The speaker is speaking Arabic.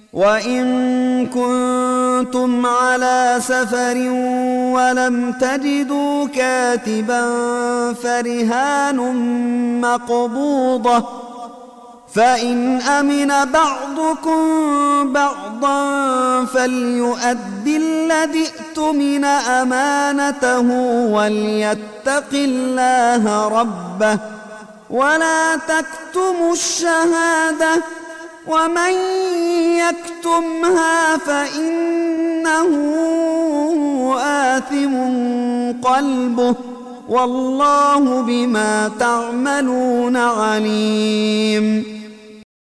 وإن كنتم على سفر ولم تجدوا كاتبا فرهان مقبوضة، فإن أمن بعضكم بعضا فليؤد الذي اؤتمن أمانته وليتق الله ربه ولا تكتموا الشهادة، ومن يكتمها فإنه آثم قلبه، والله بما تعملون عليم.